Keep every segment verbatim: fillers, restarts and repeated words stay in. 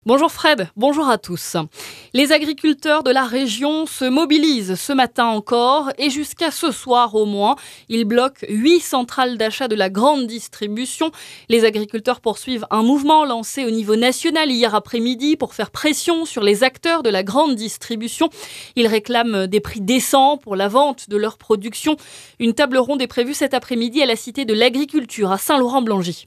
Bonjour Fred, bonjour à tous. Les agriculteurs de la région se mobilisent ce matin encore et jusqu'à ce soir au moins. Ils bloquent huit centrales d'achat de la grande distribution. Les agriculteurs poursuivent un mouvement lancé au niveau national hier après-midi pour faire pression sur les acteurs de la grande distribution. Ils réclament des prix décents pour la vente de leur production. Une table ronde est prévue cet après-midi à la Cité de l'Agriculture à Saint-Laurent-Blangy.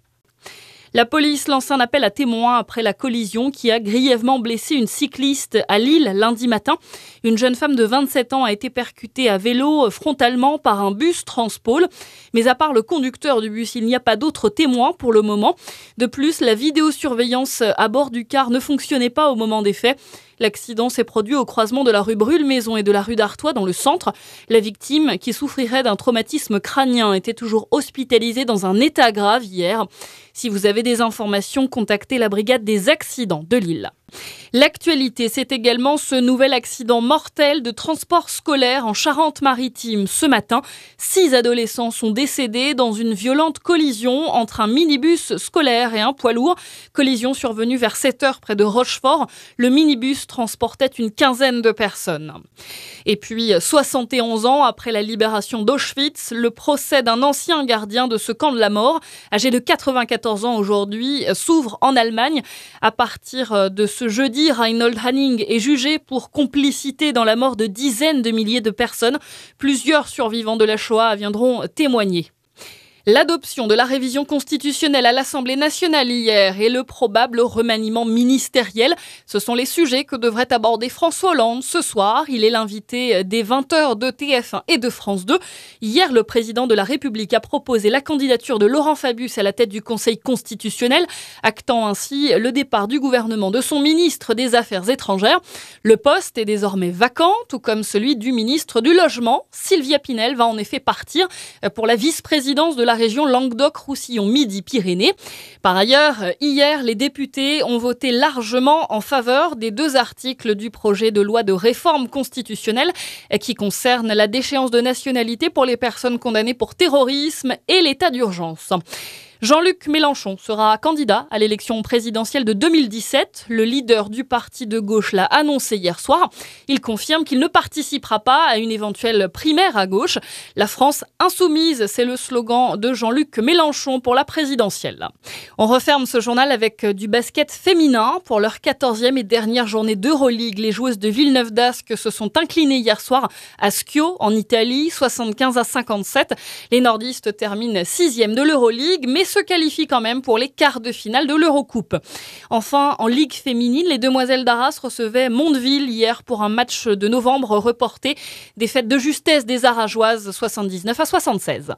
La police lance un appel à témoins après la collision qui a grièvement blessé une cycliste à Lille lundi matin. Une jeune femme de vingt-sept ans a été percutée à vélo frontalement par un bus Transpôle. Mais à part le conducteur du bus, il n'y a pas d'autres témoins pour le moment. De plus, la vidéosurveillance à bord du car ne fonctionnait pas au moment des faits. L'accident s'est produit au croisement de la rue Brûle-Maison et de la rue d'Artois dans le centre. La victime, qui souffrirait d'un traumatisme crânien, était toujours hospitalisée dans un état grave hier. Si vous avez des informations, contactez la brigade des accidents de Lille. L'actualité, c'est également ce nouvel accident mortel de transport scolaire en Charente-Maritime. Ce matin, six adolescents sont décédés dans une violente collision entre un minibus scolaire et un poids lourd. Collision survenue vers sept heures près de Rochefort. Le minibus transportait une quinzaine de personnes. Et puis, soixante et onze ans après la libération d'Auschwitz, le procès d'un ancien gardien de ce camp de la mort, âgé de quatre-vingt-quatorze ans aujourd'hui, s'ouvre en Allemagne. À partir de ce jeudi, Reinhold Hanning est jugé pour complicité dans la mort de dizaines de milliers de personnes. Plusieurs survivants de la Shoah viendront témoigner. L'adoption de la révision constitutionnelle à l'Assemblée nationale hier et le probable remaniement ministériel, ce sont les sujets que devrait aborder François Hollande ce soir. Il est l'invité des vingt heures de T F un et de France deux. Hier, le président de la République a proposé la candidature de Laurent Fabius à la tête du Conseil constitutionnel, actant ainsi le départ du gouvernement de son ministre des Affaires étrangères. Le poste est désormais vacant, tout comme celui du ministre du Logement. Sylvia Pinel va en effet partir pour la vice-présidence de la région Languedoc-Roussillon-Midi-Pyrénées. Par ailleurs, hier, les députés ont voté largement en faveur des deux articles du projet de loi de réforme constitutionnelle qui concernent la déchéance de nationalité pour les personnes condamnées pour terrorisme et l'état d'urgence. Jean-Luc Mélenchon sera candidat à l'élection présidentielle de deux mille dix-sept. Le leader du parti de gauche l'a annoncé hier soir. Il confirme qu'il ne participera pas à une éventuelle primaire à gauche. La France insoumise, c'est le slogan de Jean-Luc Mélenchon pour la présidentielle. On referme ce journal avec du basket féminin. Pour leur quatorzième et dernière journée d'Euroleague, les joueuses de Villeneuve d'Ascq se sont inclinées hier soir à Schio, en Italie, soixante-quinze à cinquante-sept. Les nordistes terminent sixième de l'Euroleague, mais se qualifient quand même pour les quarts de finale de l'Eurocoupe. Enfin, en Ligue féminine, les demoiselles d'Arras recevaient Mondeville hier pour un match de novembre reporté. Défaite de justesse des Arageoises, soixante-dix-neuf à soixante-seize.